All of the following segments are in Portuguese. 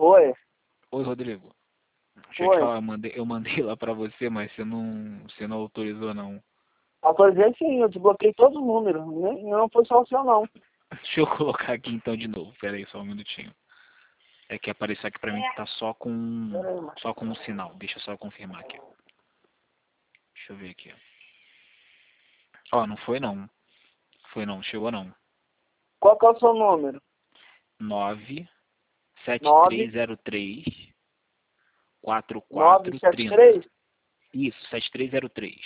Oi, Oi, Rodrigo. Deixa eu te oi. falar, eu mandei lá pra você, mas você não autorizou, não. Autorizei sim, eu desbloqueei todo o número. Não foi só o seu, não. Deixa eu colocar aqui então de novo. Pera aí, só um minutinho. É que apareceu aqui pra mim que tá Pera aí, mano. só com um sinal. Deixa eu só confirmar aqui. Deixa eu ver aqui. Ó, não foi não. Foi não, chegou não. Qual que é o seu número? 9 97303 4430. 973 Isso, 7303.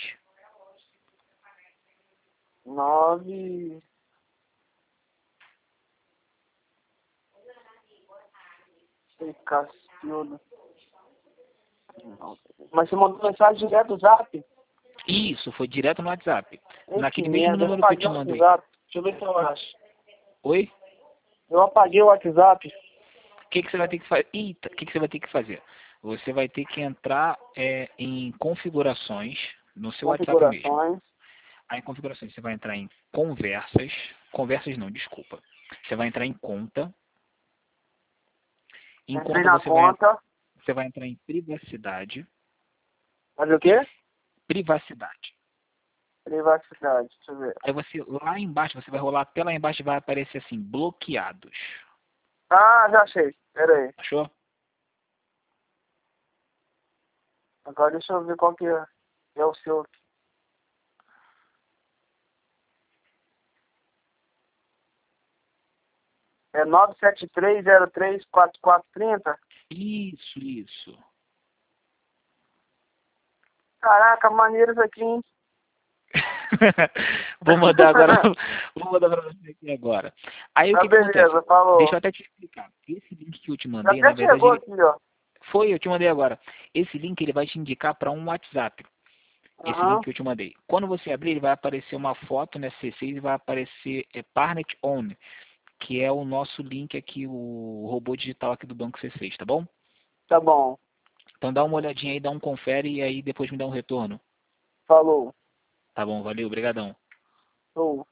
9. Cacilda. Mas você mandou mensagem direto do Zap? Isso, foi direto no WhatsApp. Ei, que Naquele mesmo merda, eu número que eu apaguei te o mandei. WhatsApp. Deixa eu ver se eu acho. Oi? Eu apaguei o WhatsApp. O que você vai ter que fazer? Eita, o que você vai ter que fazer? Você vai ter que entrar em configurações no seu WhatsApp mesmo. Configurações. Aí em configurações você vai entrar em conversas. Conversas não, desculpa. Você vai entrar em conta. Em Entrei conta na conta. você vai entrar em privacidade. Fazer o quê? Privacidade. Privacidade. Deixa eu ver. Aí você, lá embaixo, você vai rolar até lá embaixo e vai aparecer assim, bloqueados. Ah, já achei. Pera aí. Achou? Agora deixa eu ver qual que é o seu. É 973034430. Isso, isso. Caraca, maneiro isso aqui, hein? Vou mandar agora, vou mandar pra você aqui agora. Aí o Tá que acontece? beleza, falou. Deixa eu até te explicar. Esse link que eu te Já mandei, na até verdade, chegou aqui, ó. eu te mandei agora. Esse link ele vai te indicar para um WhatsApp. Esse link Aham. que eu te mandei. Quando você abrir, ele vai aparecer uma foto na C6 e vai aparecer Partnet On, que é o nosso link aqui, o robô digital aqui do Banco C6, tá bom? Tá bom. Então dá uma olhadinha aí, dá um confere e aí depois me dá um retorno. Falou. Tá bom, valeu, obrigadão. Falou.